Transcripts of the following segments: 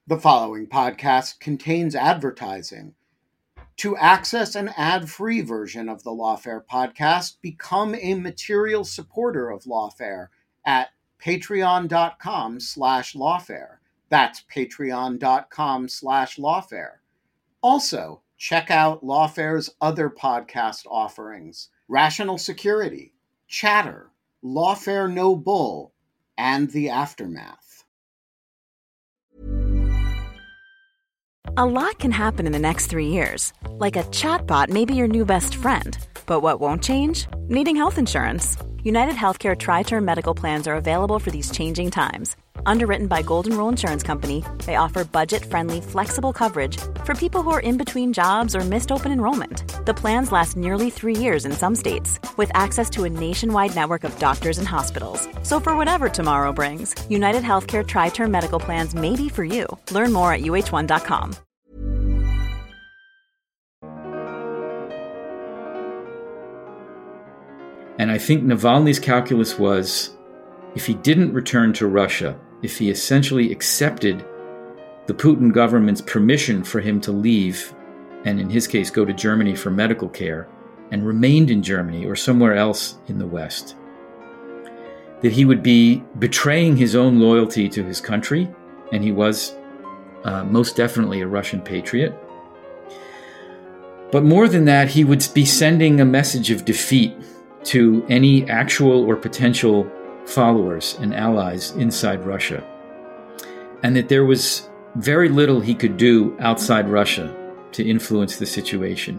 The following podcast contains advertising. To access an ad-free version of the Lawfare podcast, become a material supporter of Lawfare at patreon.com/lawfare. That's patreon.com/lawfare. Also, check out Lawfare's other podcast offerings: Rational Security, Chatter, Lawfare No Bull, and The Aftermath. A lot can happen in the next 3 years. Like a chatbot may be your new best friend. But what won't change? Needing health insurance. United Healthcare Tri-Term Medical Plans are available for these changing times. Underwritten by Golden Rule Insurance Company, they offer budget-friendly, flexible coverage for people who are in between jobs or missed open enrollment. The plans last nearly 3 years in some states, with access to a nationwide network of doctors and hospitals. So for whatever tomorrow brings, United Healthcare Tri-Term Medical Plans may be for you. Learn more at uh1.com. And I think Navalny's calculus was, if he didn't return to Russia, if he essentially accepted the Putin government's permission for him to leave, and in his case go to Germany for medical care, and remained in Germany or somewhere else in the West, that he would be betraying his own loyalty to his country, and he was most definitely a Russian patriot. But more than that, he would be sending a message of defeat to any actual or potential followers and allies inside Russia, and that there was very little he could do outside Russia to influence the situation.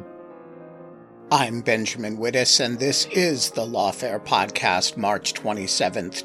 I'm Benjamin Wittes, and this is the Lawfare Podcast, March 27th,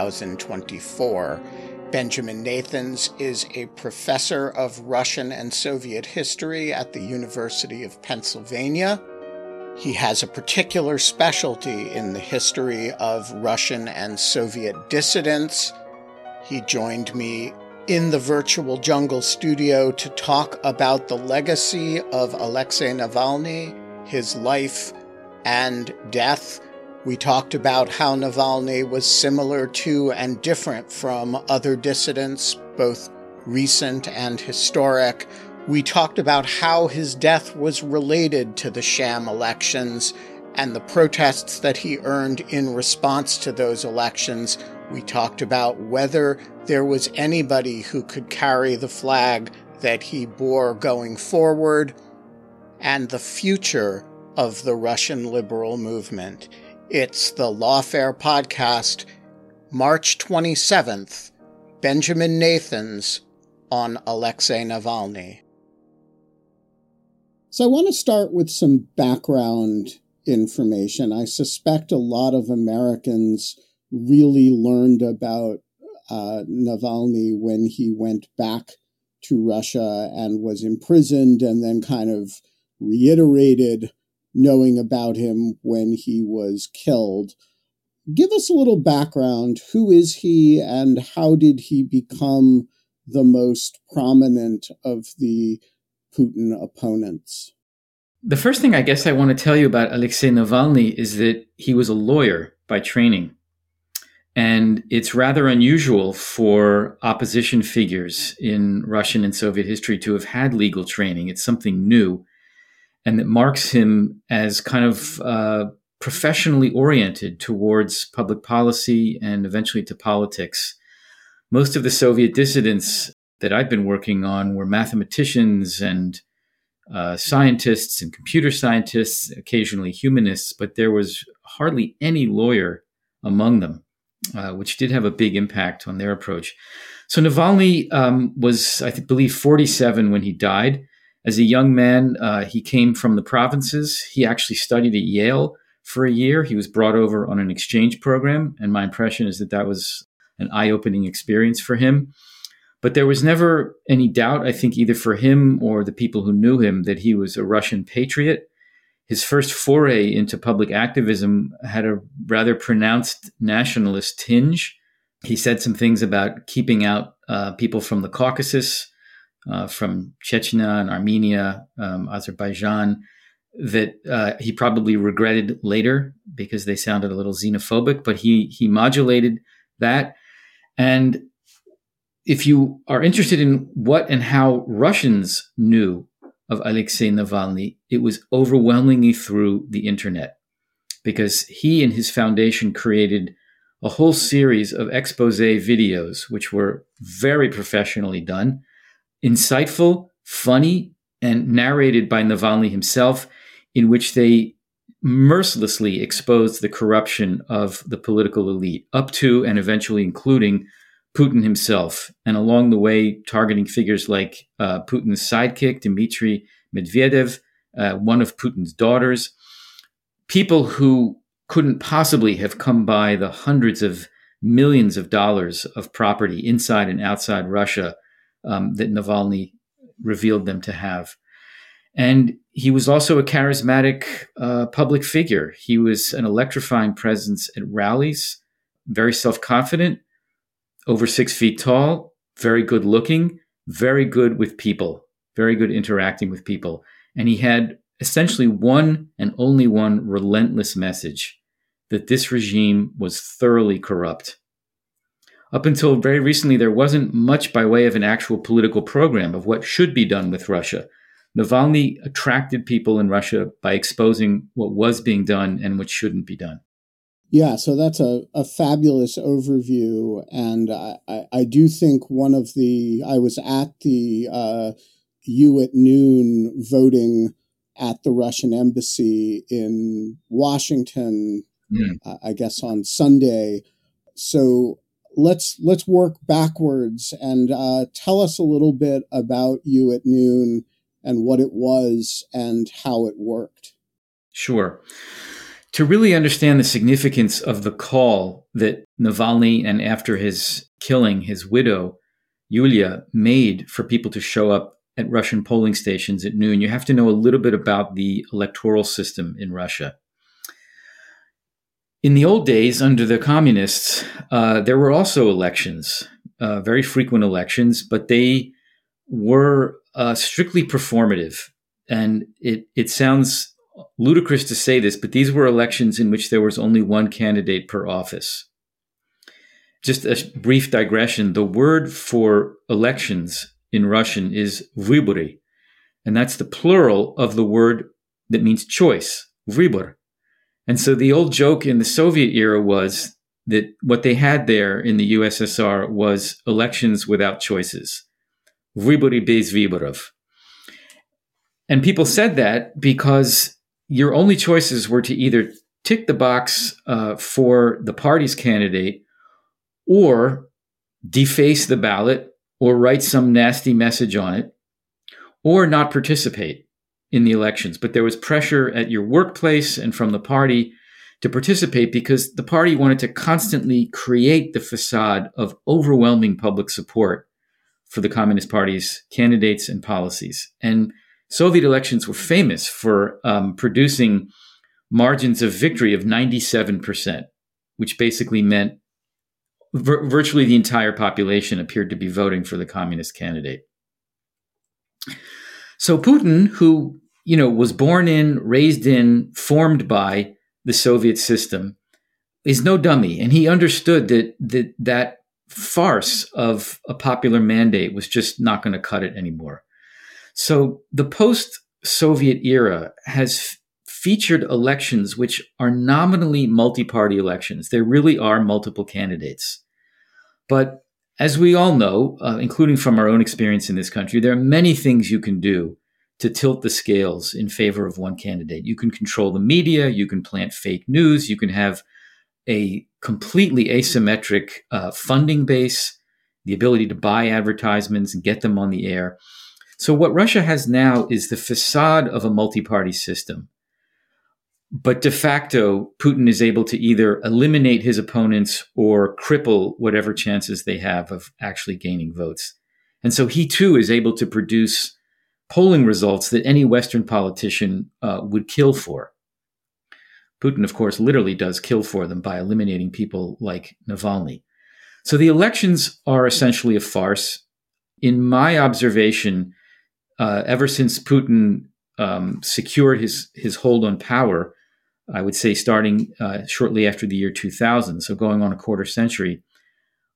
2024. Benjamin Nathans is a professor of Russian and Soviet history at the University of Pennsylvania. He has a particular specialty in the history of Russian and Soviet dissidents. He joined me in the virtual jungle studio to talk about the legacy of Alexei Navalny, his life and death. We talked about how Navalny was similar to and different from other dissidents, both recent and historic. We talked about how his death was related to the sham elections and the protests that he earned in response to those elections. We talked about whether there was anybody who could carry the flag that he bore going forward, and the future of the Russian liberal movement. It's the Lawfare Podcast, March 27th, Benjamin Nathans on Alexei Navalny. So I want to start with some background information. I suspect a lot of Americans really learned about Navalny when he went back to Russia and was imprisoned, and then kind of reiterated knowing about him when he was killed. Give us a little background. Who is he, and how did he become the most prominent of the Putin opponents? The first thing I guess I want to tell you about Alexei Navalny is that he was a lawyer by training. And it's rather unusual for opposition figures in Russian and Soviet history to have had legal training. It's something new, and that marks him as kind of professionally oriented towards public policy and eventually to politics. Most of the Soviet dissidents that I've been working on were mathematicians and scientists and computer scientists, occasionally humanists, but there was hardly any lawyer among them, which did have a big impact on their approach. So Navalny was, I believe, 47 when he died. As a young man, he came from the provinces. He actually studied at Yale for a year. He was brought over on an exchange program, and my impression is that that was an eye-opening experience for him. But there was never any doubt, I think, either for him or the people who knew him, that he was a Russian patriot. His first foray into public activism had a rather pronounced nationalist tinge. He said some things about keeping out people from the Caucasus, from Chechnya and Armenia, Azerbaijan, that he probably regretted later because they sounded a little xenophobic, but he modulated that. And if you are interested in what and how Russians knew of Alexei Navalny, it was overwhelmingly through the internet, because he and his foundation created a whole series of expose videos, which were very professionally done, insightful, funny, and narrated by Navalny himself, in which they mercilessly exposed the corruption of the political elite, up to and eventually including Putin himself, and along the way targeting figures like Putin's sidekick, Dmitry Medvedev, one of Putin's daughters, people who couldn't possibly have come by the hundreds of millions of dollars of property inside and outside Russia that Navalny revealed them to have. And he was also a charismatic public figure. He was an electrifying presence at rallies, very self-confident, over 6 feet tall, very good looking, very good with people, very good interacting with people. And he had essentially one and only one relentless message, that this regime was thoroughly corrupt. Up until very recently, there wasn't much by way of an actual political program of what should be done with Russia. Navalny attracted people in Russia by exposing what was being done and what shouldn't be done. Yeah, so that's a fabulous overview. And I do think I was at the You at Noon voting at the Russian embassy in Washington, I guess on Sunday. So let's work backwards and tell us a little bit about You at Noon and what it was and how it worked. Sure. To really understand the significance of the call that Navalny, and after his killing, his widow, Yulia, made for people to show up at Russian polling stations at noon, you have to know a little bit about the electoral system in Russia. In the old days, under the communists, there were also elections, very frequent elections, but they were strictly performative. And it sounds ludicrous to say this, but these were elections in which there was only one candidate per office. Just a brief digression, the word for elections in Russian is vybory, and that's the plural of the word that means choice, vybor. And so the old joke in the Soviet era was that what they had there in the USSR was elections without choices, vybory bez vyborov. And people said that because your only choices were to either tick the box for the party's candidate, or deface the ballot, or write some nasty message on it, or not participate in the elections. But there was pressure at your workplace and from the party to participate, because the party wanted to constantly create the facade of overwhelming public support for the Communist Party's candidates and policies. And Soviet elections were famous for producing margins of victory of 97%, which basically meant virtually the entire population appeared to be voting for the communist candidate. So Putin, who was born in, raised in, formed by the Soviet system, is no dummy, and he understood that farce of a popular mandate was just not going to cut it anymore. So the post-Soviet era has featured elections which are nominally multi-party elections. There really are multiple candidates. But as we all know, including from our own experience in this country, there are many things you can do to tilt the scales in favor of one candidate. You can control the media, you can plant fake news, you can have a completely asymmetric funding base, the ability to buy advertisements and get them on the air. So what Russia has now is the facade of a multi-party system. But de facto, Putin is able to either eliminate his opponents or cripple whatever chances they have of actually gaining votes. And so he too is able to produce polling results that any Western politician would kill for. Putin, of course, literally does kill for them by eliminating people like Navalny. So the elections are essentially a farce. In my observation, ever since Putin secured his hold on power, I would say starting shortly after the year 2000, so going on a quarter century,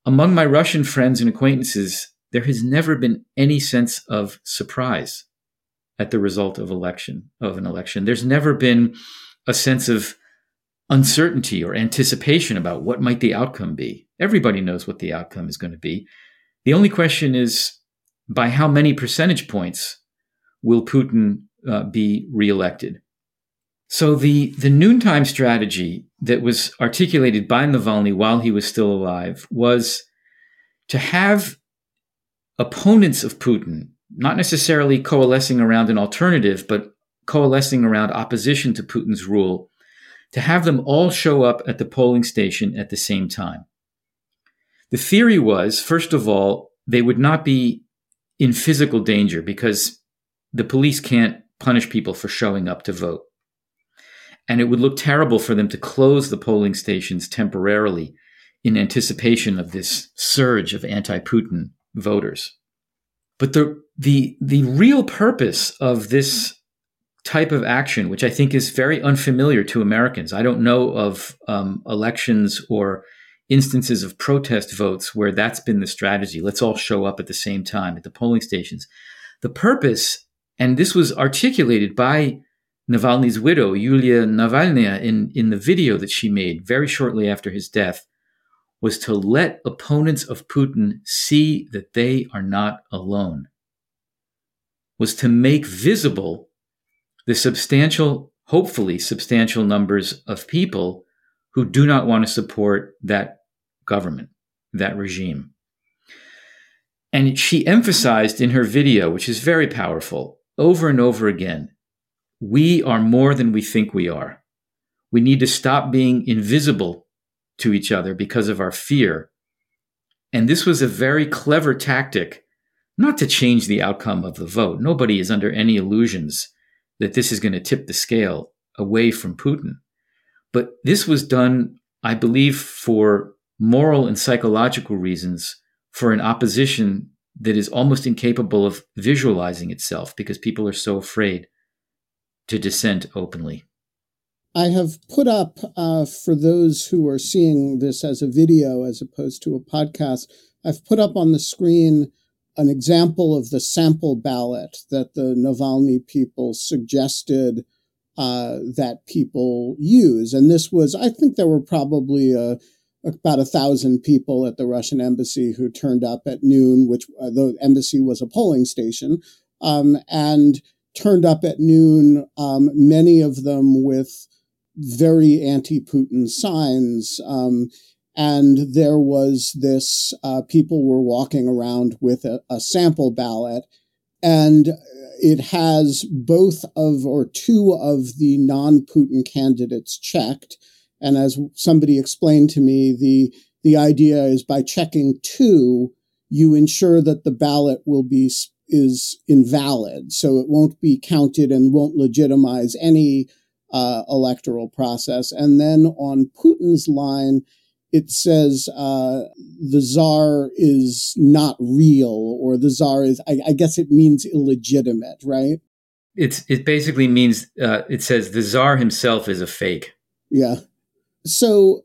among my Russian friends and acquaintances, there has never been any sense of surprise at the result of an election. There's never been a sense of uncertainty or anticipation about what might the outcome be. Everybody knows what the outcome is going to be. The only question is, by how many percentage points will Putin be reelected? So the noontime strategy that was articulated by Navalny while he was still alive was to have opponents of Putin, not necessarily coalescing around an alternative, but coalescing around opposition to Putin's rule, to have them all show up at the polling station at the same time. The theory was, first of all, they would not be in physical danger because the police can't punish people for showing up to vote. And it would look terrible for them to close the polling stations temporarily in anticipation of this surge of anti-Putin voters. But the real purpose of this type of action, which I think is very unfamiliar to Americans, I don't know of elections or instances of protest votes where that's been the strategy. Let's all show up at the same time at the polling stations. The purpose, and this was articulated by Navalny's widow, Yulia Navalnaya, in the video that she made very shortly after his death, was to let opponents of Putin see that they are not alone, was to make visible the hopefully substantial numbers of people who do not want to support that government, that regime. And she emphasized in her video, which is very powerful, over and over again, we are more than we think we are. We need to stop being invisible to each other because of our fear. And this was a very clever tactic, not to change the outcome of the vote. Nobody is under any illusions that this is going to tip the scale away from Putin. But this was done, I believe, for moral and psychological reasons, for an opposition that is almost incapable of visualizing itself because people are so afraid to dissent openly. I have put up, for those who are seeing this as a video as opposed to a podcast, I've put up on the screen an example of the sample ballot that the Navalny people suggested that people use. And this was, I think there were probably about 1,000 people at the Russian embassy who turned up at noon, which the embassy was a polling station, and turned up at noon, many of them with very anti-Putin signs. And there was this, people were walking around with a sample ballot, and it has both of or two of the non-Putin candidates checked. And as somebody explained to me, the idea is by checking two, you ensure that the ballot is invalid. So it won't be counted and won't legitimize any electoral process. And then on Putin's line, it says the Tsar is not real, or the Tsar is, I guess it means illegitimate, right? It basically means, it says the Tsar himself is a fake. Yeah. So,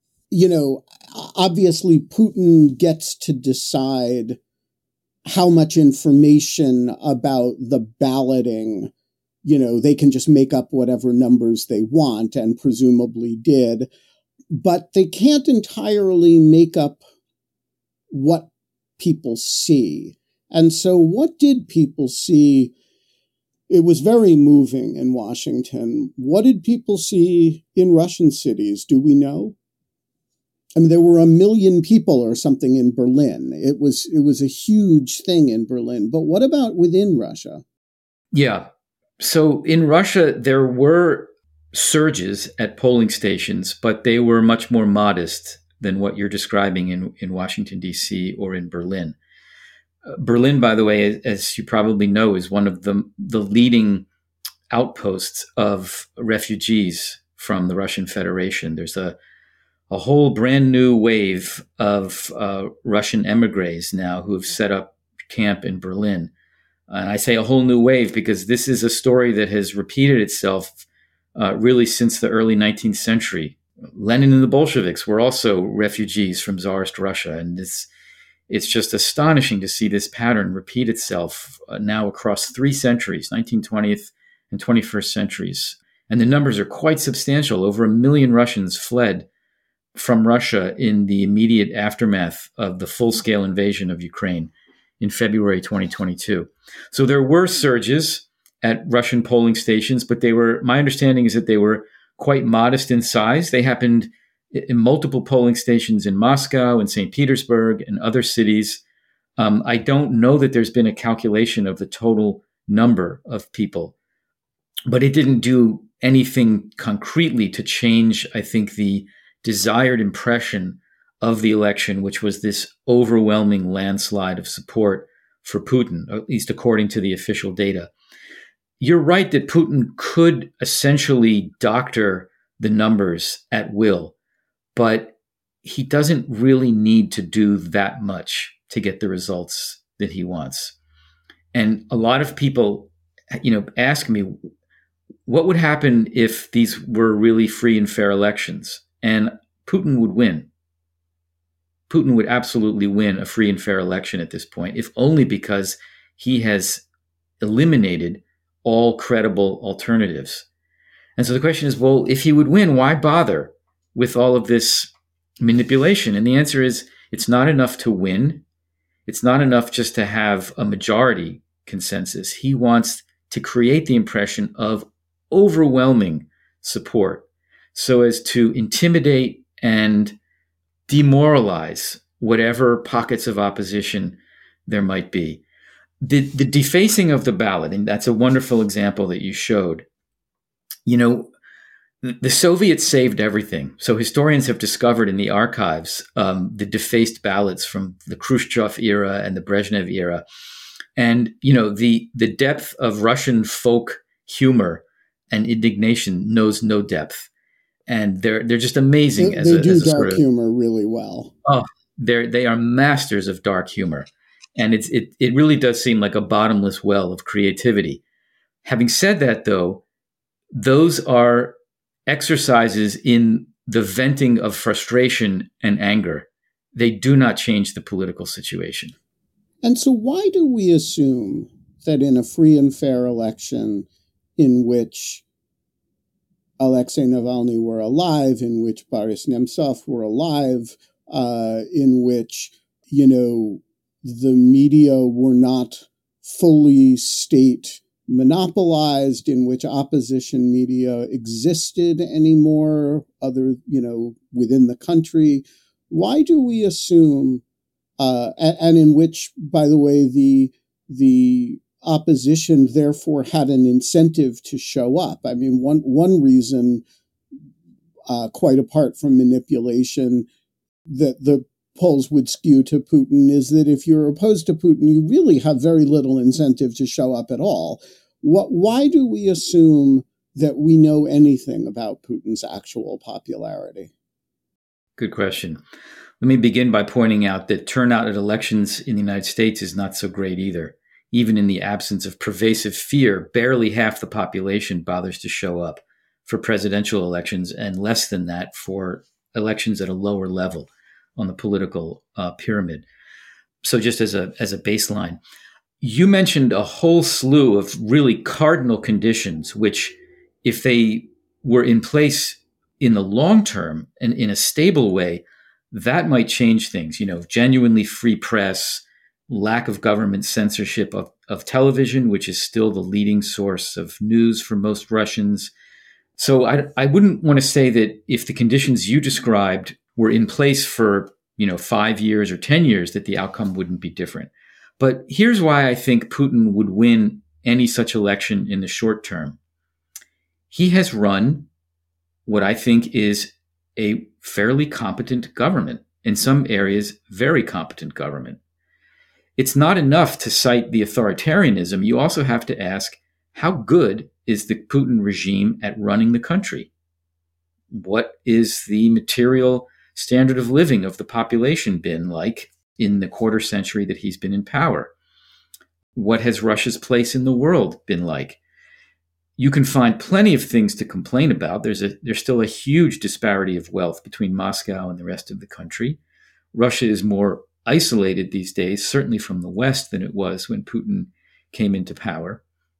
obviously Putin gets to decide how much information about the balloting, they can just make up whatever numbers they want, and presumably did. But they can't entirely make up what people see. And so what did people see? It was very moving in Washington. What did people see in Russian cities? Do we know? I mean, there were 1 million people or something in Berlin. It was a huge thing in Berlin. But what about within Russia? Yeah. So in Russia, there were surges at polling stations, but they were much more modest than what you're describing in Washington, D.C. or in Berlin. Berlin, by the way, as you probably know, is one of the leading outposts of refugees from the Russian Federation. There's a whole brand new wave of Russian emigres now who have set up camp in Berlin. And I say a whole new wave because this is a story that has repeated itself really since the early 19th century. Lenin and the Bolsheviks were also refugees from Tsarist Russia. And it's just astonishing to see this pattern repeat itself now across 3 centuries, 19th, 20th, and 21st centuries. And the numbers are quite substantial. Over 1 million Russians fled from Russia in the immediate aftermath of the full-scale invasion of Ukraine in February 2022. So there were surges at Russian polling stations, but my understanding is that they were quite modest in size. They happened in multiple polling stations in Moscow and St. Petersburg and other cities. I don't know that there's been a calculation of the total number of people, but it didn't do anything concretely to change, I think, the desired impression of the election, which was this overwhelming landslide of support for Putin, at least according to the official data. You're right that Putin could essentially doctor the numbers at will, but he doesn't really need to do that much to get the results that he wants. And a lot of people, ask me, what would happen if these were really free and fair elections? And Putin would win. Putin would absolutely win a free and fair election at this point, if only because he has eliminated all credible alternatives. And so the question is, well, if he would win, why bother with all of this manipulation? And the answer is, it's not enough to win. It's not enough just to have a majority consensus. He wants to create the impression of overwhelming support so as to intimidate and demoralize whatever pockets of opposition there might be. The defacing of the ballot, and that's a wonderful example that you showed. The Soviets saved everything. So historians have discovered in the archives the defaced ballots from the Khrushchev era and the Brezhnev era. And, the depth of Russian folk humor and indignation knows no depth. And they're just amazing. They do dark humor really well. Oh, they are masters of dark humor. And it really does seem like a bottomless well of creativity. Having said that, though, those are exercises in the venting of frustration and anger. They do not change the political situation. And so why do we assume that in a free and fair election in which Alexei Navalny were alive, in which Boris Nemtsov were alive, in which, the media were not fully state monopolized, in which opposition media existed anymore, within the country. Why do we assume, and in which, by the way, the opposition therefore had an incentive to show up? I mean, one reason, quite apart from manipulation, that the polls would skew to Putin is that if you're opposed to Putin, you really have very little incentive to show up at all. Why do we assume that we know anything about Putin's actual popularity? Good question. Let me begin by pointing out that turnout at elections in the United States is not so great either. Even in the absence of pervasive fear, barely half the population bothers to show up for presidential elections, and less than that for elections at a lower level on the political pyramid. So just as a baseline, you mentioned a whole slew of really cardinal conditions, which if they were in place in the long term and in a stable way, that might change things. Genuinely free press, lack of government censorship of television, which is still the leading source of news for most Russians. So I wouldn't want to say that if the conditions you described were in place for 5 years or 10 years, that the outcome wouldn't be different. But here's why I think Putin would win any such election in the short term. He has run what I think is a fairly competent government, in some areas, very competent government. It's not enough to cite the authoritarianism. You also have to ask, how good is the Putin regime at running the country? What is the material standard of living of the population been like in the quarter century that he's been in power? What has Russia's place in the world been like? you can find plenty of things to complain about. There's still a huge disparity of wealth between Moscow and the rest of the country. Russia is more isolated these days, certainly from the West, than it was when Putin came into power.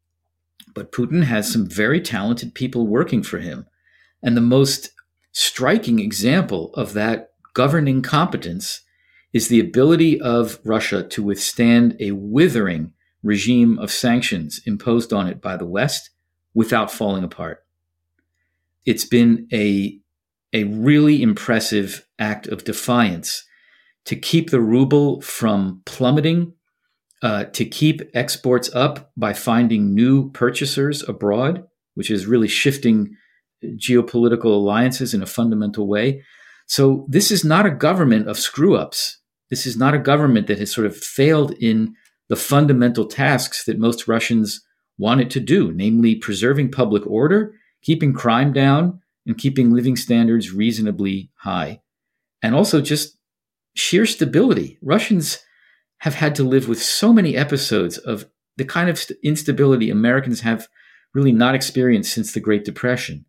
But Putin has some very talented people working for him. And the most striking example of that governing competence is the ability of Russia to withstand a withering regime of sanctions imposed on it by the West without falling apart. It's been a really impressive act of defiance to keep the ruble from plummeting, to keep exports up by finding new purchasers abroad, which is really shifting geopolitical alliances in a fundamental way. So this is not a government of screw-ups. This is not a government that has sort of failed in the fundamental tasks that most Russians want it to do, namely preserving public order, keeping crime down, and keeping living standards reasonably high. And also just sheer stability. Russians have had to live with so many episodes of the kind of instability Americans have really not experienced since the Great Depression.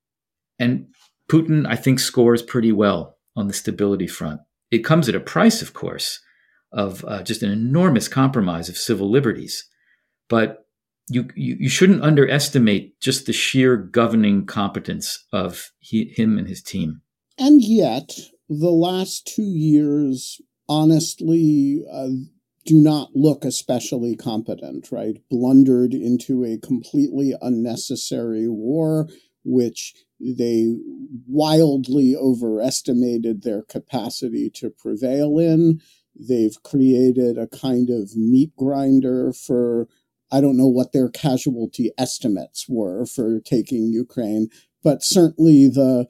And Putin, I think, scores pretty well on the stability front. It comes at a price, of course, of just an enormous compromise of civil liberties. But you shouldn't underestimate just the sheer governing competence of him and his team. And yet, the last 2 years, honestly, do not look especially competent, right? Blundered into a completely unnecessary war, which they wildly overestimated their capacity to prevail in. They've created a kind of meat grinder for, I don't know what their casualty estimates were for taking Ukraine, but certainly the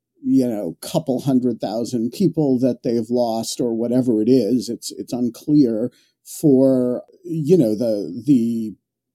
couple 100,000 people that they've lost or whatever it is, it's unclear for, the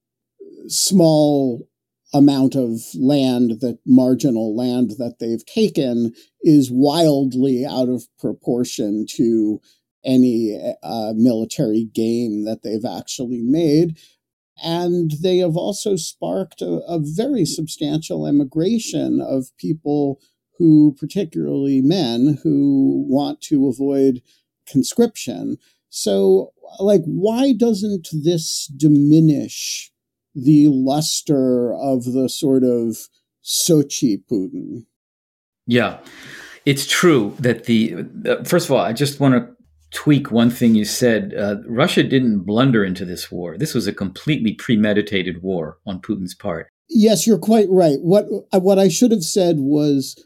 small amount of land, that marginal land that they've taken is wildly out of proportion to any military gain that they've actually made. And they have also sparked a very substantial emigration of people who, particularly men, who want to avoid conscription. So, why doesn't this diminish the luster of the sort of Sochi Putin? Yeah, it's true that first of all, I just want to tweak one thing you said. Russia didn't blunder into this war. This was a completely premeditated war on Putin's part. Yes, you're quite right. What I should have said was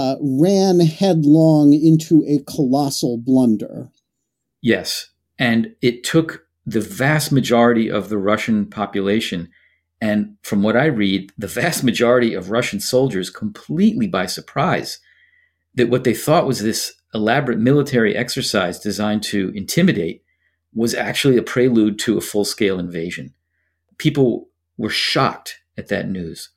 ran headlong into a colossal blunder. Yes, and it took the vast majority of the Russian population, and from what I read, the vast majority of Russian soldiers completely by surprise, that what they thought was this elaborate military exercise designed to intimidate was actually a prelude to a full-scale invasion. People were shocked at that news.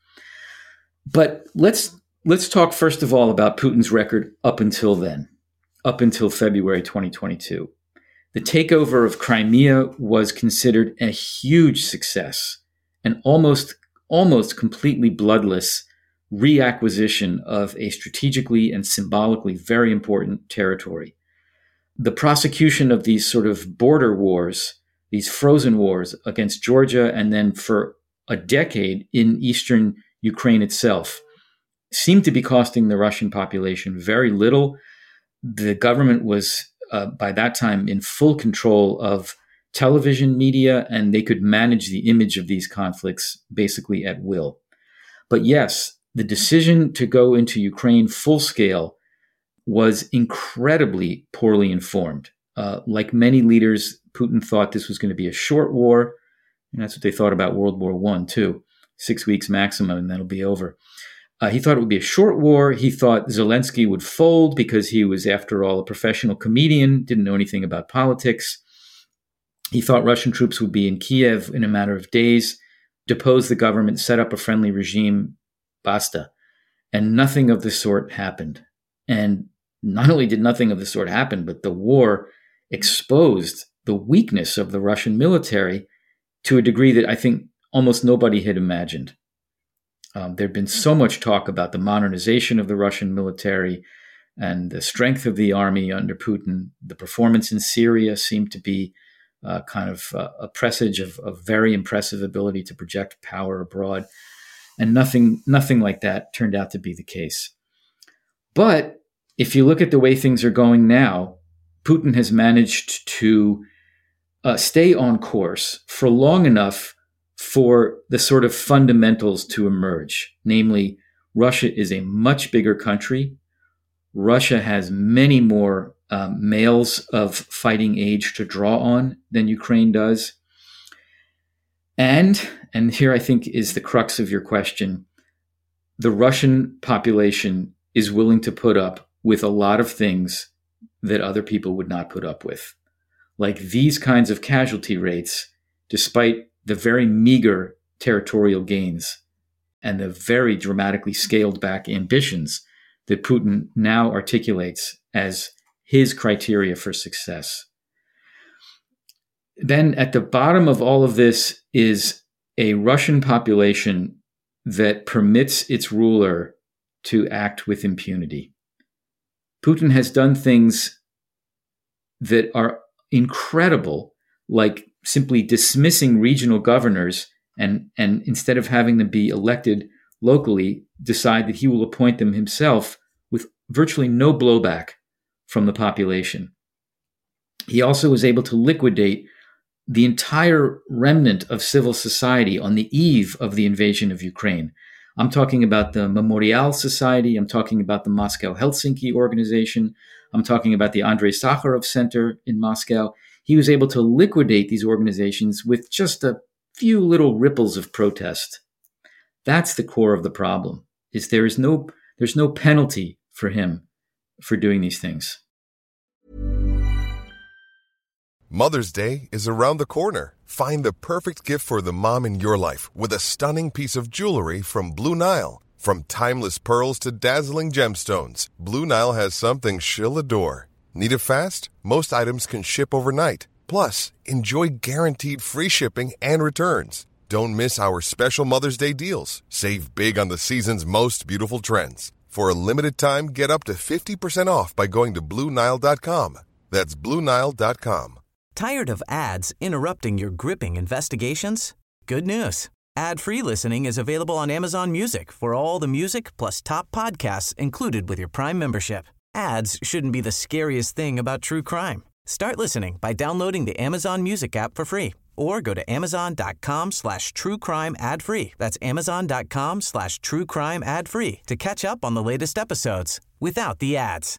But let's talk first of all about Putin's record up until then, up until February 2022. The takeover of Crimea was considered a huge success, an almost completely bloodless reacquisition of a strategically and symbolically very important territory. The prosecution of these sort of border wars, these frozen wars against Georgia, and then for a decade in eastern Ukraine itself, seemed to be costing the Russian population very little. The government was, by that time, in full control of television media, and they could manage the image of these conflicts basically at will. But yes, the decision to go into Ukraine full scale was incredibly poorly informed. Like many leaders, Putin thought this was going to be a short war. And that's what they thought about World War I, too. 6 weeks maximum, and that'll be over. He thought it would be a short war. He thought Zelensky would fold because he was, after all, a professional comedian, didn't know anything about politics. He thought Russian troops would be in Kiev in a matter of days, depose the government, set up a friendly regime, basta. And nothing of the sort happened. And not only did nothing of the sort happen, but the war exposed the weakness of the Russian military to a degree that I think almost nobody had imagined. There'd been so much talk about the modernization of the Russian military and the strength of the army under Putin. The performance in Syria seemed to be a presage of very impressive ability to project power abroad. And nothing like that turned out to be the case. But if you look at the way things are going now, Putin has managed to stay on course for long enough for the sort of fundamentals to emerge. Namely, Russia is a much bigger country. Russia has many more males of fighting age to draw on than Ukraine does. And here I think is the crux of your question, the Russian population is willing to put up with a lot of things that other people would not put up with. Like these kinds of casualty rates, despite the very meager territorial gains and the very dramatically scaled back ambitions that Putin now articulates as his criteria for success. Then at the bottom of all of this is a Russian population that permits its ruler to act with impunity. Putin has done things that are incredible, like simply dismissing regional governors and instead of having them be elected locally, decide that he will appoint them himself with virtually no blowback from the population. He also was able to liquidate the entire remnant of civil society on the eve of the invasion of Ukraine. I'm talking about the Memorial Society. I'm talking about the Moscow Helsinki Organization. I'm talking about the Andrei Sakharov Center in Moscow. He was able to liquidate these organizations with just a few little ripples of protest. That's the core of the problem, is there's no penalty for him for doing these things. Mother's Day is around the corner. Find the perfect gift for the mom in your life with a stunning piece of jewelry from Blue Nile. From timeless pearls to dazzling gemstones, Blue Nile has something she'll adore. Need it fast? Most items can ship overnight. Plus, enjoy guaranteed free shipping and returns. Don't miss our special Mother's Day deals. Save big on the season's most beautiful trends. For a limited time, get up to 50% off by going to BlueNile.com. That's BlueNile.com. Tired of ads interrupting your gripping investigations? Good news. Ad-free listening is available on Amazon Music for all the music plus top podcasts included with your Prime membership. Ads shouldn't be the scariest thing about true crime. Start listening by downloading the Amazon Music app for free or go to amazon.com/truecrime ad-free. That's amazon.com/truecrime ad-free to catch up on the latest episodes without the ads.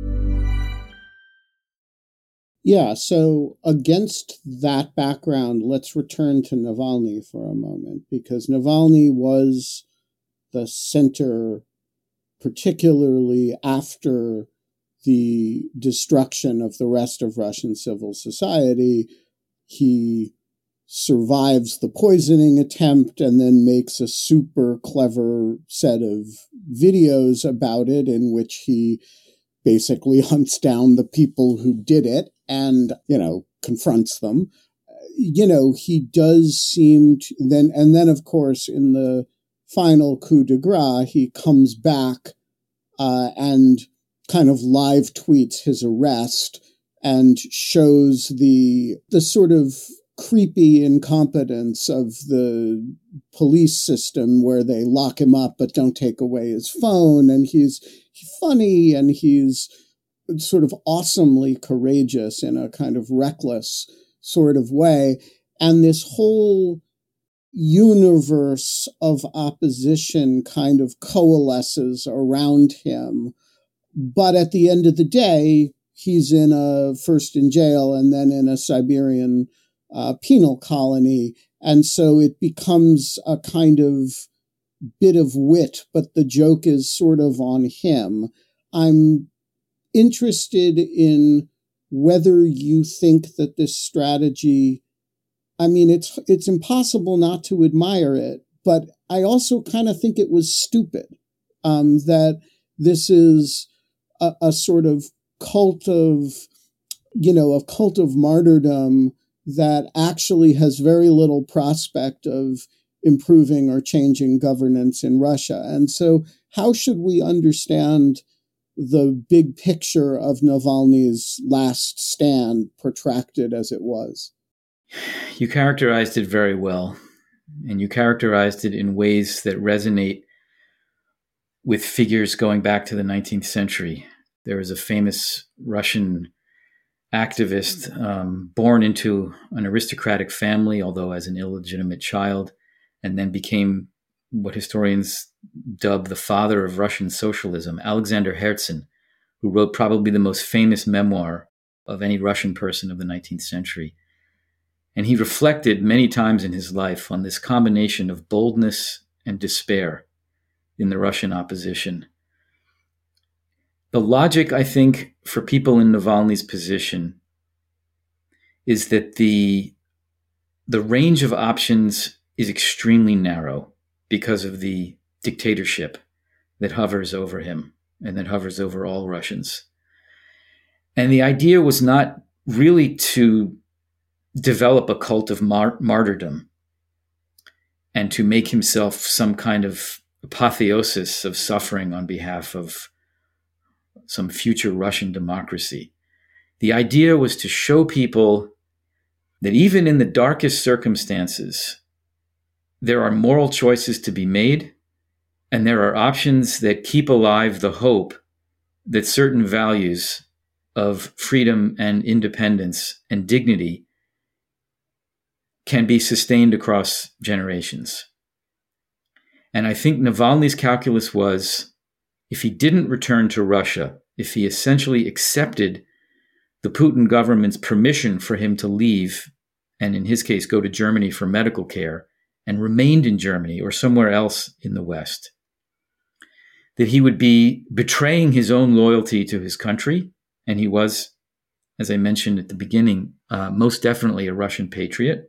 Yeah, so against that background, let's return to Navalny for a moment, because Navalny was the center, particularly after the destruction of the rest of Russian civil society. He survives the poisoning attempt and then makes a super clever set of videos about it in which he basically hunts down the people who did it and, confronts them. He does seem to then, of course, in the final coup de grace, he comes back and kind of live tweets his arrest and shows the sort of creepy incompetence of the police system where they lock him up but don't take away his phone. And he's funny and he's sort of awesomely courageous in a kind of reckless sort of way. And this whole universe of opposition kind of coalesces around him. But at the end of the day, he's first in jail and then in a Siberian penal colony. And so it becomes a kind of bit of wit, but the joke is sort of on him. I'm interested in whether you think that this strategy, it's impossible not to admire it, but I also kind of think it was stupid, that this is a sort of cult of martyrdom that actually has very little prospect of improving or changing governance in Russia. And so how should we understand the big picture of Navalny's last stand, protracted as it was? You characterized it very well, and you characterized it in ways that resonate with figures going back to the 19th century. There was a famous Russian activist born into an aristocratic family, although as an illegitimate child, and then became what historians dub the father of Russian socialism, Alexander Herzen, who wrote probably the most famous memoir of any Russian person of the 19th century. And he reflected many times in his life on this combination of boldness and despair in the Russian opposition. The logic, I think, for people in Navalny's position is that the range of options is extremely narrow because of the dictatorship that hovers over him and that hovers over all Russians. And the idea was not really to develop a cult of martyrdom and to make himself some kind of apotheosis of suffering on behalf of some future Russian democracy. The idea was to show people that even in the darkest circumstances, there are moral choices to be made, and there are options that keep alive the hope that certain values of freedom and independence and dignity can be sustained across generations. And I think Navalny's calculus was, if he didn't return to Russia, if he essentially accepted the Putin government's permission for him to leave, and in his case, go to Germany for medical care, and remained in Germany or somewhere else in the West, that he would be betraying his own loyalty to his country. And he was, as I mentioned at the beginning, most definitely a Russian patriot.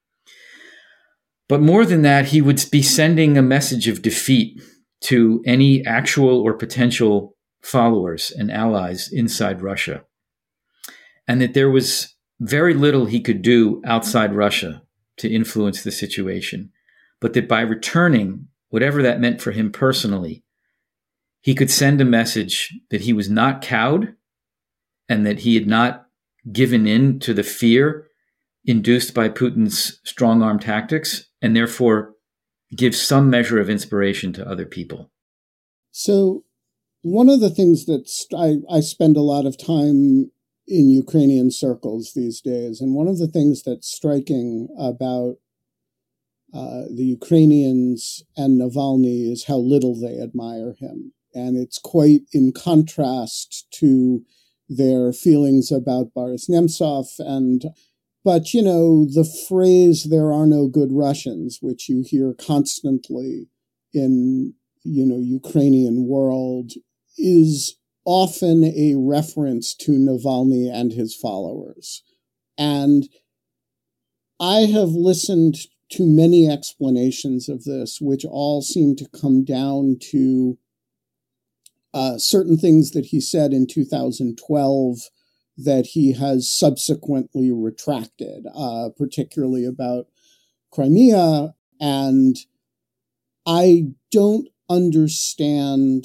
But more than that, he would be sending a message of defeat to any actual or potential followers and allies inside Russia. And that there was very little he could do outside Russia to influence the situation. But that by returning, whatever that meant for him personally, he could send a message that he was not cowed and that he had not given in to the fear induced by Putin's strong-arm tactics, and therefore give some measure of inspiration to other people. So one of the things that I spend a lot of time in Ukrainian circles these days, and one of the things that's striking about the Ukrainians and Navalny is how little they admire him. And it's quite in contrast to their feelings about Boris Nemtsov. But, you know, the phrase, "there are no good Russians," which you hear constantly in, Ukrainian world, is often a reference to Navalny and his followers. And I have listened to many explanations of this, which all seem to come down to certain things that he said in 2012 that he has subsequently retracted, particularly about Crimea. And I don't understand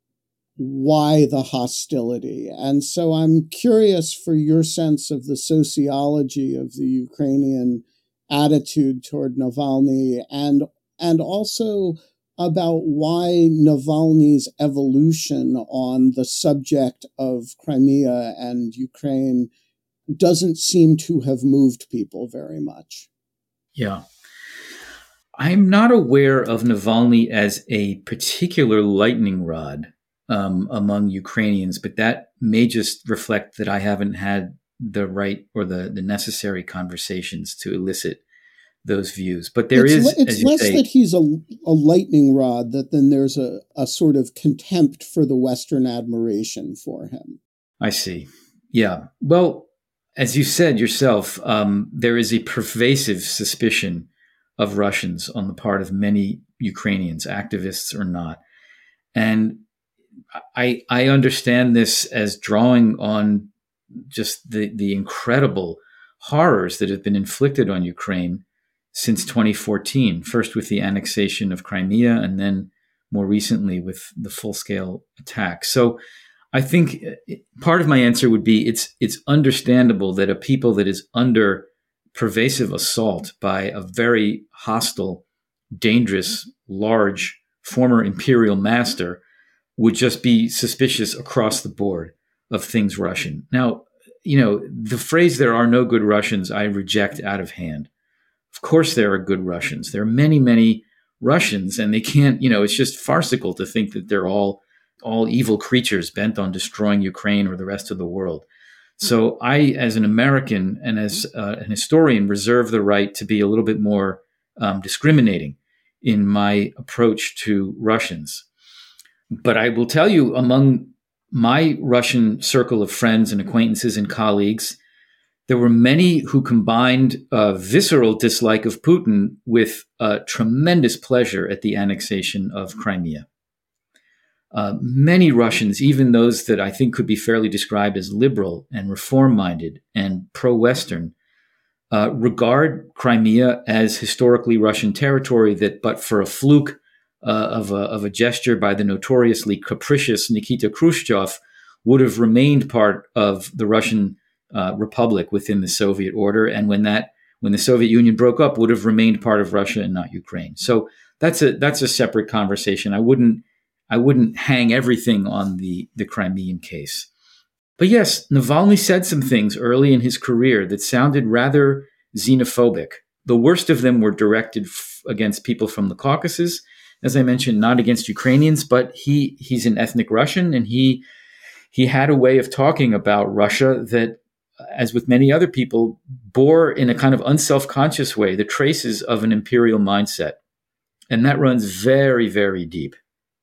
why the hostility. And so I'm curious for your sense of the sociology of the Ukrainian attitude toward Navalny, and also about why Navalny's evolution on the subject of Crimea and Ukraine doesn't seem to have moved people very much. Yeah. I'm not aware of Navalny as a particular lightning rod among Ukrainians, but that may just reflect that I haven't had the right or the necessary conversations to elicit those views. But it's less that he's a lightning rod, that then there's a sort of contempt for the Western admiration for him. I see. Yeah. Well, as you said yourself, there is a pervasive suspicion of Russians on the part of many Ukrainians, activists or not. And I understand this as drawing on just the incredible horrors that have been inflicted on Ukraine since 2014, first with the annexation of Crimea and then more recently with the full-scale attack. So I think part of my answer would be it's understandable that a people that is under pervasive assault by a very hostile, dangerous, large former imperial master would just be suspicious across the board of things Russian. Now, the phrase "there are no good Russians" I reject out of hand. Of course there are good Russians. There are many, many Russians, and they can't, it's just farcical to think that they're all evil creatures bent on destroying Ukraine or the rest of the world. So I, as an American and as an historian, reserve the right to be a little bit more discriminating in my approach to Russians. But I will tell you, among my Russian circle of friends and acquaintances and colleagues, there were many who combined a visceral dislike of Putin with tremendous pleasure at the annexation of Crimea. Many Russians, even those that I think could be fairly described as liberal and reform-minded and pro-Western, regard Crimea as historically Russian territory that, but for a fluke of a gesture by the notoriously capricious Nikita Khrushchev, would have remained part of the Russian Republic within the Soviet order, and when the Soviet Union broke up, would have remained part of Russia and not Ukraine. So that's a separate conversation. I wouldn't hang everything on the Crimean case. But yes, Navalny said some things early in his career that sounded rather xenophobic. The worst of them were directed against people from the Caucasus, as I mentioned, not against Ukrainians, but he's an ethnic Russian, and he had a way of talking about Russia that, as with many other people, bore in a kind of unself-conscious way the traces of an imperial mindset. And that runs very, very deep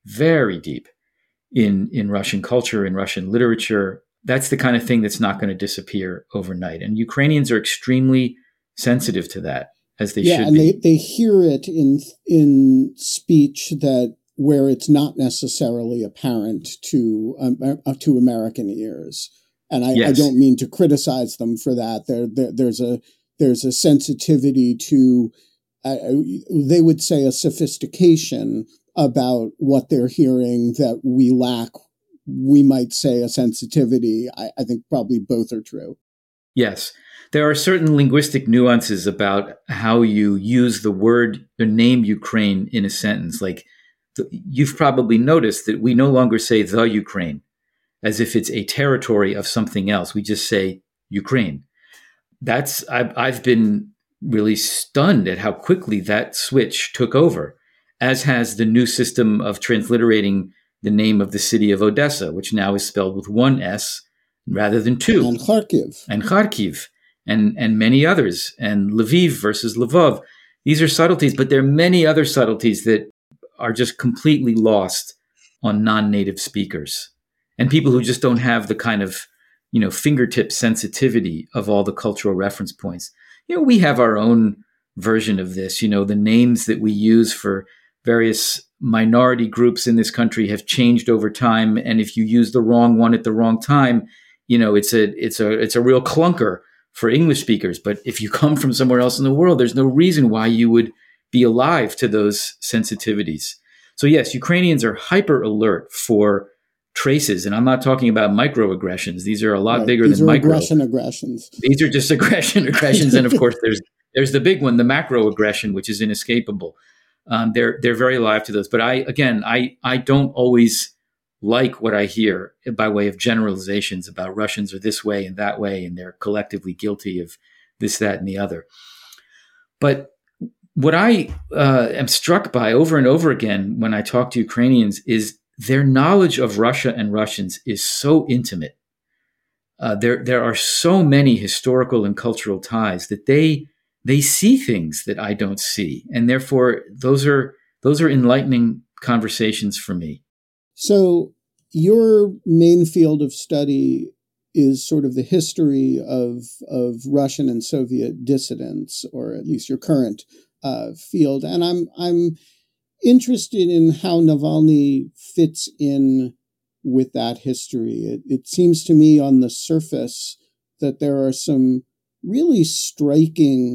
in Russian culture, in Russian literature. That's the kind of thing that's not going to disappear overnight. And Ukrainians are extremely sensitive to that, as they should be. Yeah, and they hear it in speech that where it's not necessarily apparent to American ears. And I don't mean to criticize them for that. There's a sensitivity to, they would say, a sophistication about what they're hearing that we lack. We might say a sensitivity. I think probably both are true. Yes. There are certain linguistic nuances about how you use the name Ukraine in a sentence. Like, you've probably noticed that we no longer say the Ukraine as if it's a territory of something else. We just say Ukraine. I've been really stunned at how quickly that switch took over, as has the new system of transliterating the name of the city of Odessa, which now is spelled with one S rather than two. And Kharkiv. And many others, and Lviv versus Lvov. These are subtleties, but there are many other subtleties that are just completely lost on non-native speakers and people who just don't have the kind of, fingertip sensitivity of all the cultural reference points. We have our own version of this. The names that we use for various minority groups in this country have changed over time, and if you use the wrong one at the wrong time, it's a real clunker for English speakers. But if you come from somewhere else in the world, there's no reason why you would be alive to those sensitivities. So yes, Ukrainians are hyper alert for traces, and I'm not talking about microaggressions. These are a lot bigger than micro aggressions. These are just aggressions, and of course, there's the big one, the macroaggression, which is inescapable. They're very alive to those. But I don't always like what I hear by way of generalizations about Russians are this way and that way, and they're collectively guilty of this, that, and the other. But what I am struck by over and over again when I talk to Ukrainians is their knowledge of Russia and Russians is so intimate. There are so many historical and cultural ties that they see things that I don't see, and therefore those are enlightening conversations for me. So your main field of study is sort of the history of Russian and Soviet dissidents, or at least your current field. And I'm interested in how Navalny fits in with that history. It seems to me on the surface that there are some really striking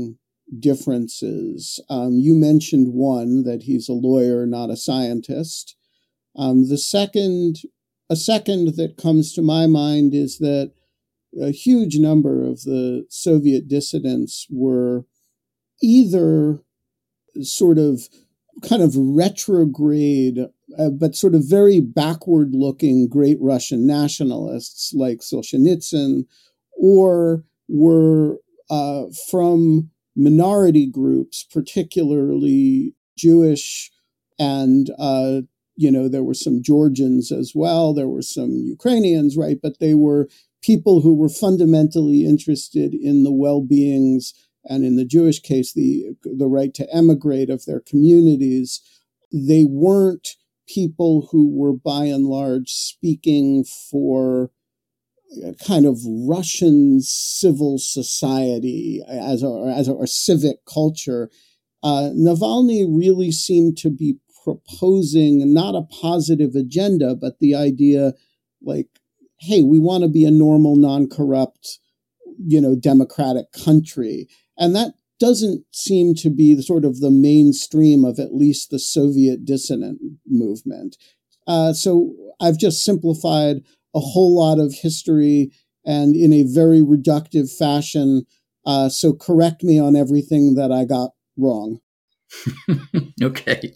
differences. You mentioned one, that he's a lawyer, not a scientist. A second that comes to my mind is that a huge number of the Soviet dissidents were either sort of kind of retrograde, but sort of very backward-looking great Russian nationalists like Solzhenitsyn, or were from minority groups, particularly Jewish, and there were some Georgians as well. There were some Ukrainians, right? But they were people who were fundamentally interested in the well-beings, and in the Jewish case, the right to emigrate of their communities. They weren't people who were by and large speaking for kind of Russian civil society as a civic culture. Navalny really seemed to be proposing not a positive agenda, but the idea like, hey, we want to be a normal, non-corrupt, democratic country. And that doesn't seem to be the sort of the mainstream of at least the Soviet dissident movement. So I've just simplified a whole lot of history and in a very reductive fashion. So correct me on everything that I got wrong. Okay.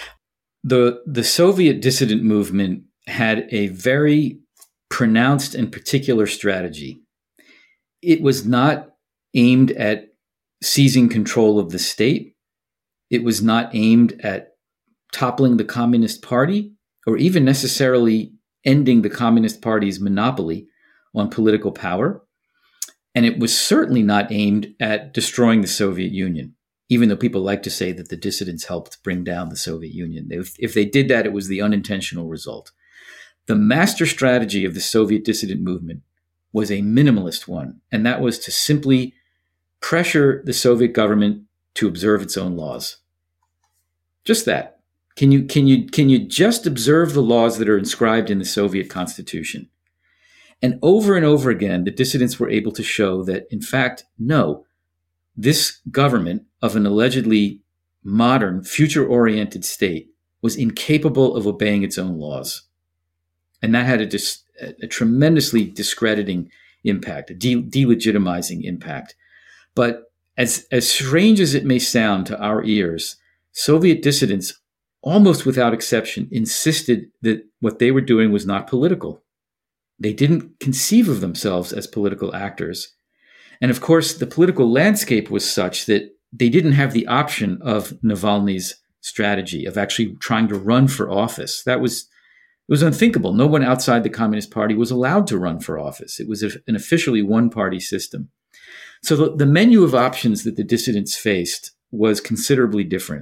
The Soviet dissident movement had a very pronounced and particular strategy. It was not aimed at seizing control of the state. It was not aimed at toppling the Communist Party or even necessarily ending the Communist Party's monopoly on political power. And it was certainly not aimed at destroying the Soviet Union, even though people like to say that the dissidents helped bring down the Soviet Union. If they did that, it was the unintentional result. The master strategy of the Soviet dissident movement was a minimalist one, and that was to simply pressure the Soviet government to observe its own laws. Just that. Can you just observe the laws that are inscribed in the Soviet Constitution? And over again, the dissidents were able to show that, in fact, no, this government of an allegedly modern, future-oriented state was incapable of obeying its own laws. And that had a tremendously discrediting impact, a delegitimizing impact. But as strange as it may sound to our ears, Soviet dissidents, almost without exception, insisted that what they were doing was not political. They didn't conceive of themselves as political actors. And of course, the political landscape was such that they didn't have the option of Navalny's strategy of actually trying to run for office. It was unthinkable. No one outside the Communist Party was allowed to run for office. It was an officially one-party system. So the menu of options that the dissidents faced was considerably different.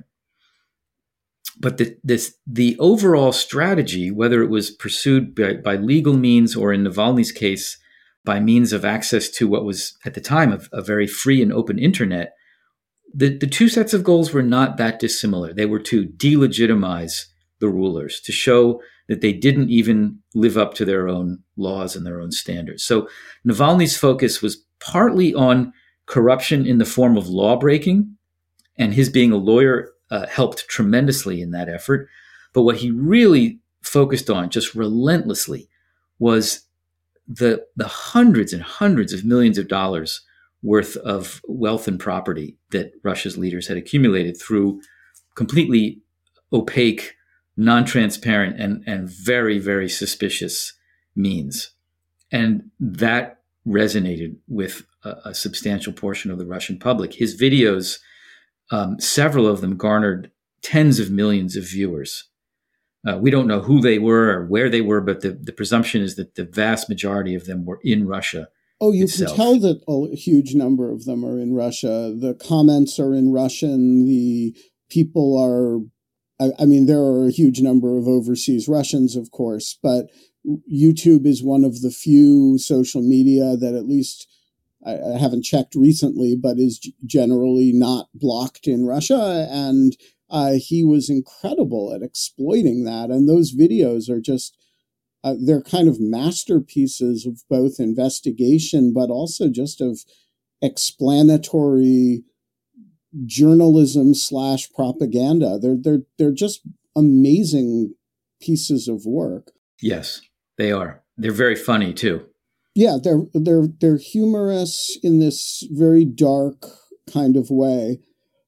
But the overall strategy, whether it was pursued by legal means or in Navalny's case, by means of access to what was at the time a very free and open internet, the two sets of goals were not that dissimilar. They were to delegitimize the rulers, to show that they didn't even live up to their own laws and their own standards. So Navalny's focus was partly on corruption in the form of law breaking, and his being a lawyer helped tremendously in that effort. But what he really focused on just relentlessly was the hundreds and hundreds of millions of dollars worth of wealth and property that Russia's leaders had accumulated through completely opaque, non-transparent, and very, very suspicious means. And that resonated with a substantial portion of the Russian public. His videos, several of them garnered tens of millions of viewers. We don't know who they were or where they were, but the presumption is that the vast majority of them were in Russia. Oh, you can tell that a huge number of them are in Russia. The comments are in Russian. The people are, there are a huge number of overseas Russians, of course, but YouTube is one of the few social media that, at least I haven't checked recently, but is generally not blocked in Russia. And he was incredible at exploiting that. And those videos are just, they're kind of masterpieces of both investigation, but also just of explanatory journalism / propaganda. They're just amazing pieces of work. Yes, they are. They're very funny too. Yeah, they're humorous in this very dark kind of way.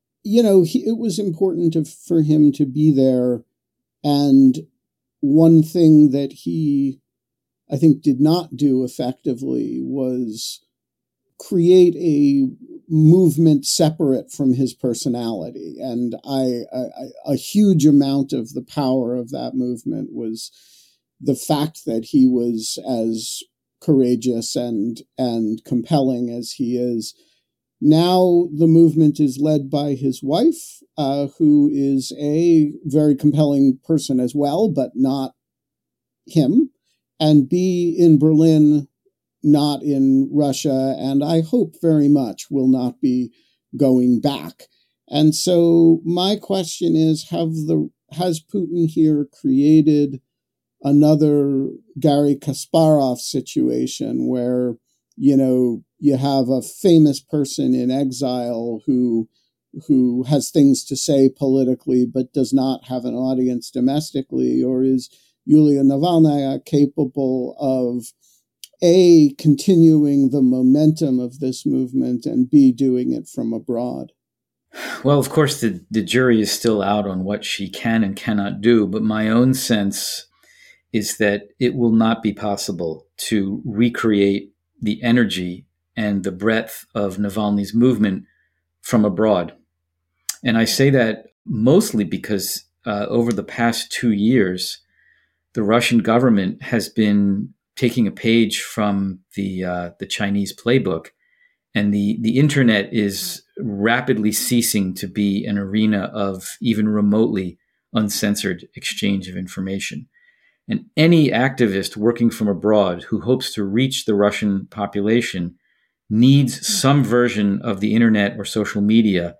It was important for him to be there. And one thing that he, I think, did not do effectively was create a movement separate from his personality. And a huge amount of the power of that movement was the fact that he was as courageous and compelling as he is. Now the movement is led by his wife, who is a very compelling person as well, but not him, and B, in Berlin, not in Russia, and I hope very much will not be going back. And so my question is, has Putin here created another Garry Kasparov situation where, you have a famous person in exile who has things to say politically but does not have an audience domestically? Or is Yulia Navalnaya capable of A, continuing the momentum of this movement, and B, doing it from abroad? Well, of course, the jury is still out on what she can and cannot do, but my own sense is that it will not be possible to recreate the energy and the breadth of Navalny's movement from abroad. And I say that mostly because over the past 2 years, the Russian government has been taking a page from the Chinese playbook, and the internet is rapidly ceasing to be an arena of even remotely uncensored exchange of information. And any activist working from abroad who hopes to reach the Russian population needs some version of the internet or social media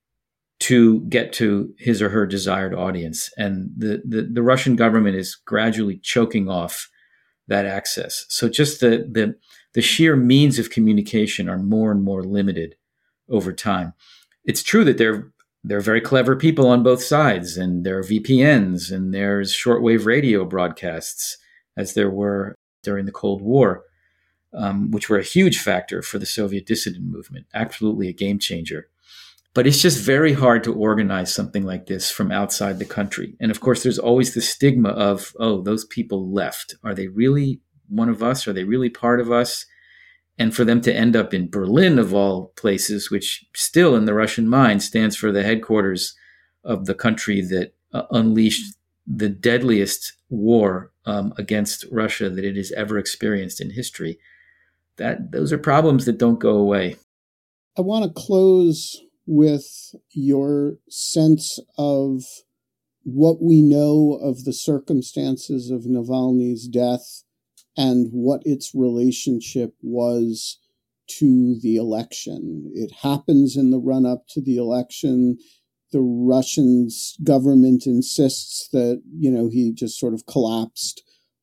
to get to his or her desired audience. And the Russian government is gradually choking off that access. So just the sheer means of communication are more and more limited over time. It's true that they're very clever people on both sides, and there are VPNs, and there's shortwave radio broadcasts, as there were during the Cold War, which were a huge factor for the Soviet dissident movement, absolutely a game changer. But it's just very hard to organize something like this from outside the country. And of course, there's always the stigma of, oh, those people left. Are they really one of us? Are they really part of us? And for them to end up in Berlin, of all places, which still in the Russian mind stands for the headquarters of the country that unleashed the deadliest war against Russia that it has ever experienced in history, those are problems that don't go away. I want to close with your sense of what we know of the circumstances of Navalny's death and what its relationship was to the election. It happens in the run-up to the election. The Russian government insists that, he just sort of collapsed.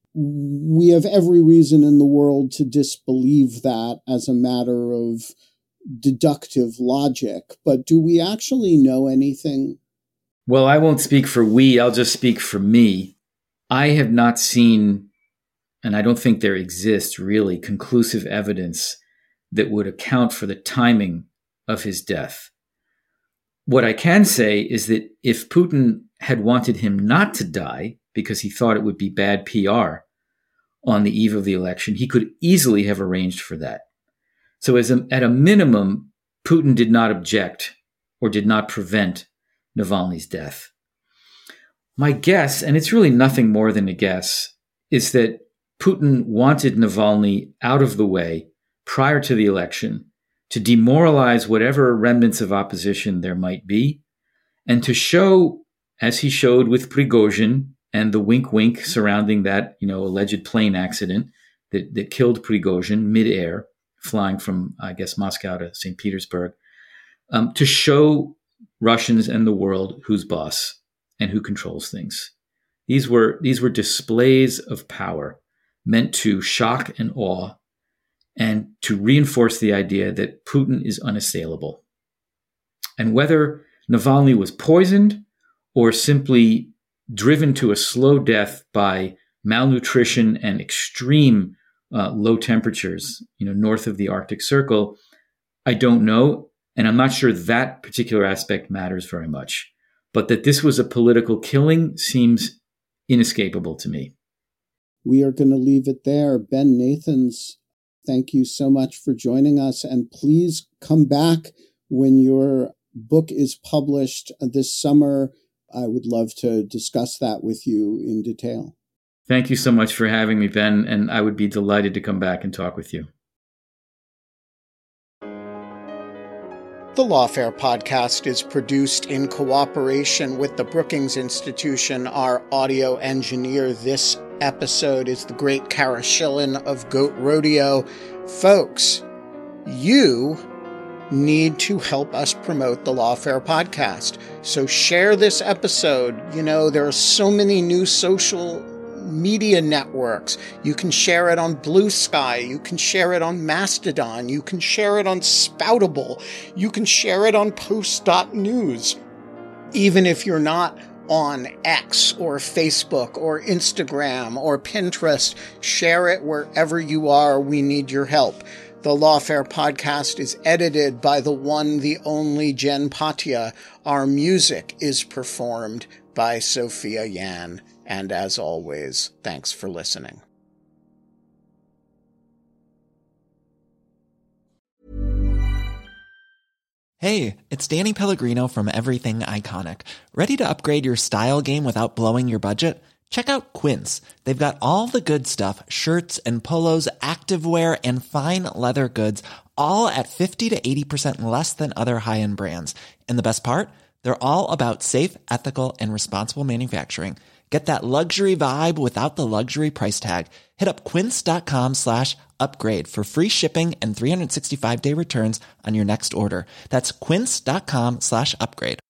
We have every reason in the world to disbelieve that as a matter of deductive logic. But do we actually know anything? Well, I won't speak for we. I'll just speak for me. I have not seen, and I don't think there exists really, conclusive evidence that would account for the timing of his death. What I can say is that if Putin had wanted him not to die because he thought it would be bad PR on the eve of the election, he could easily have arranged for that. So at a minimum, Putin did not object or did not prevent Navalny's death. My guess, and it's really nothing more than a guess, is that Putin wanted Navalny out of the way prior to the election to demoralize whatever remnants of opposition there might be, and to show, as he showed with Prigozhin and the wink-wink surrounding that, alleged plane accident that killed Prigozhin midair, flying from, I guess, Moscow to St. Petersburg, to show Russians and the world who's boss and who controls things. These were displays of power meant to shock and awe and to reinforce the idea that Putin is unassailable. And whether Navalny was poisoned or simply driven to a slow death by malnutrition and extreme low temperatures, north of the Arctic Circle, I don't know. And I'm not sure that particular aspect matters very much. But that this was a political killing seems inescapable to me. We are going to leave it there. Ben Nathans, thank you so much for joining us. And please come back when your book is published this summer. I would love to discuss that with you in detail. Thank you so much for having me, Ben. And I would be delighted to come back and talk with you. The Lawfare podcast is produced in cooperation with the Brookings Institution. Our audio engineer this episode is the great Kara Schillen of Goat Rodeo. Folks, you need to help us promote the Lawfare podcast. So share this episode. There are so many new social media networks. You can share it on Blue Sky. You can share it on Mastodon. You can share it on Spoutable. You can share it on Post.news. Even if you're not on X or Facebook or Instagram or Pinterest, share it wherever you are. We need your help. The Lawfare podcast is edited by the one, the only Jen Patia. Our music is performed by Sophia Yan. And as always, thanks for listening. Hey, it's Danny Pellegrino from Everything Iconic. Ready to upgrade your style game without blowing your budget? Check out Quince. They've got all the good stuff, shirts and polos, activewear, and fine leather goods, all at 50 to 80% less than other high-end brands. And the best part? They're all about safe, ethical, and responsible manufacturing. Get that luxury vibe without the luxury price tag. Hit up quince.com/upgrade for free shipping and 365-day returns on your next order. That's quince.com/upgrade.